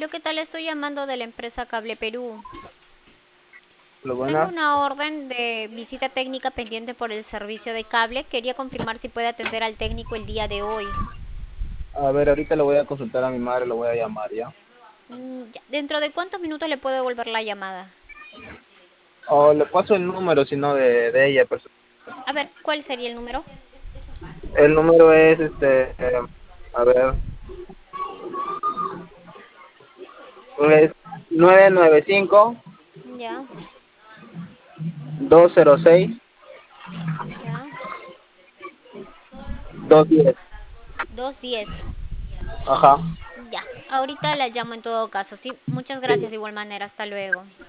Aló, ¿qué tal? Estoy llamando de la empresa Cable Perú. Lo Tengo buena. una orden de visita técnica pendiente por el servicio de cable. Quería confirmar si puede atender al técnico el día de hoy. A ver, ahorita le voy a consultar a mi madre, lo voy a llamar ya. Ya. ¿Dentro de cuántos minutos le puedo devolver la llamada? O le paso el número, si no, de ella. A ver, ¿cuál sería el número? El número es, a ver, es 995 Ya, 206 ya. 210. 210. Ajá. Ya, ahorita la llamo en todo caso, ¿sí? Muchas Sí. gracias de igual manera. Hasta luego.